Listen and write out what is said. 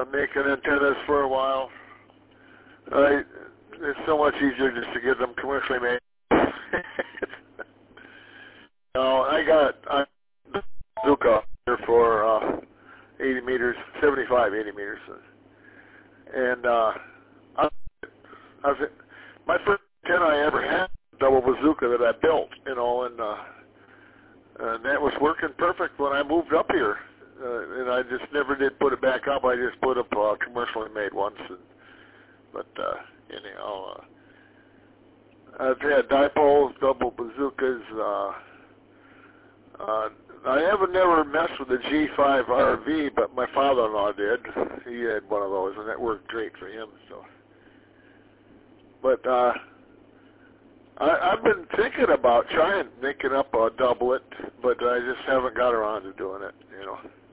making antennas for a while. It's so much easier just to get them commercially made. I got Zuka here for 80 meters, 75, 80 meters. And my first antenna I ever had, double bazooka that I built, and that was working perfect when I moved up here. And I just never did put it back up. I just put up commercially made once. But anyhow, I've had dipoles, double bazookas. I haven't never messed with the G5 RV, but my father-in-law did. He had one of those, and that worked great for him. So, but I've been thinking about trying making up a doublet, but I just haven't got around to doing it.